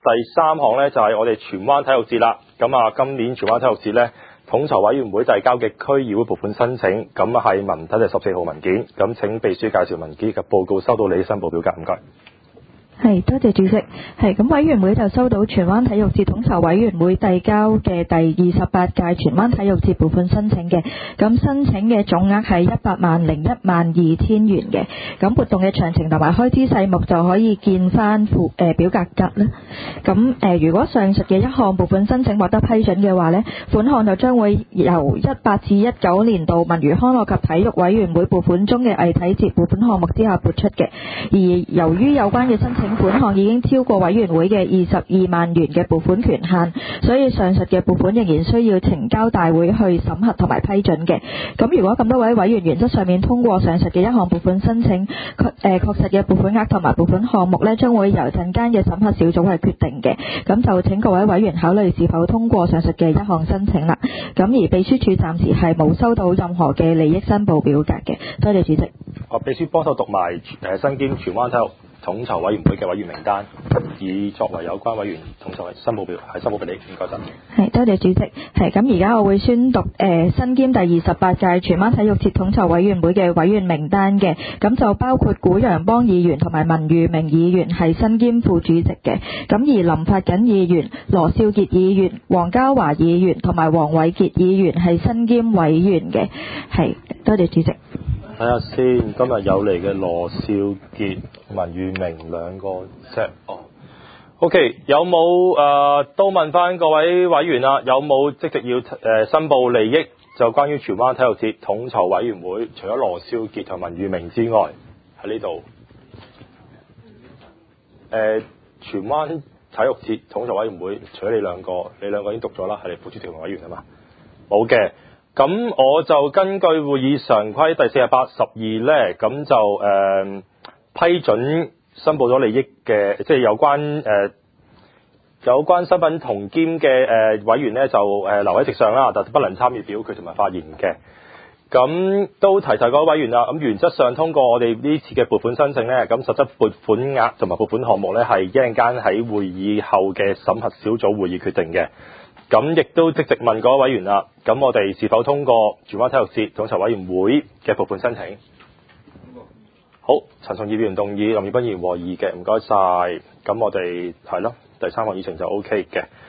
第三項咧就係我哋荃灣體育節啦。咁啊，今年荃灣體育節咧，統籌委員會遞交嘅區議會撥款申請，咁係文體第14號文件。咁請秘書介紹文件及報告收到利益申報表格，唔該。 係，多謝主席。係咁，委員會就收到荃灣體育節統籌委員會遞交嘅第28屆荃灣體育節撥款申請嘅。咁申請嘅總額係100,001,200,000元嘅。咁活動嘅詳情同埋開支細目就可以見翻表格格啦。咁如果上述嘅一項撥款申請獲得批准嘅話呢，款項就將會由18至19年度文娛康樂及體育委員會撥款中嘅藝體節撥款項目之下撥出嘅。而由於有關嘅申請款項已經超過委員會嘅22萬元嘅撥款權限，所以上述嘅撥款仍然需要呈交大會去審核同埋批准嘅。咁如果咁多位委員原則上面通過上述嘅一項撥款申請，確實嘅撥款額同埋撥款項目呢，將會由陣間嘅審核小組係決定嘅。咁就請各位委員考慮是否通過上述嘅一項申請啦。咁而秘書處暫時係冇收到任何嘅利益申報表格嘅。多謝主席。 秘書幫手讀埋身兼荃灣體育統籌委員會嘅委員名單，以作為有關委員統籌申報表，係申報俾你，唔該晒。 係，多謝主席。係咁，而家我會宣讀身兼第28屆荃灣體育節統籌委員會嘅委員名單嘅。咁就包括古陽邦議員同埋文裕明議員係身兼副主席嘅。咁而林發瑾議員、羅少傑議員、黃家華議員同埋黃偉傑議員係身兼委員嘅。係，多謝主席。 睇下先，今日有嚟嘅羅少傑、文裕明兩個啫。OK， 有冇都問翻各位委員啦，有冇即席要申報利益？就關於荃灣體育節統籌委員會，除咗羅少傑同文裕明之外，喺呢度。荃灣體育節統籌委員會，除咗你兩個已經讀咗啦，係你副主席同委員啊嘛。冇嘅。咁我就根據會議常規第4812咧，咁就批准申報咗利益嘅，即係有關身份同兼嘅委員咧，就留喺席上啦，但不能參與表決同埋發言嘅。咁都提各位委員啦，咁原則上通過我哋呢次嘅撥款申請咧，咁實質撥款額同埋撥款項目咧，係一陣間喺會議後嘅審核小組會議決定嘅。咁亦都即席問各位委員啦，咁我哋是否通過荃灣體育節統籌委員會嘅撥款申請？好，陳松義議員動議，林業斌議員和議嘅，唔該晒。咁我哋係咯，第三項議程就 OK 嘅。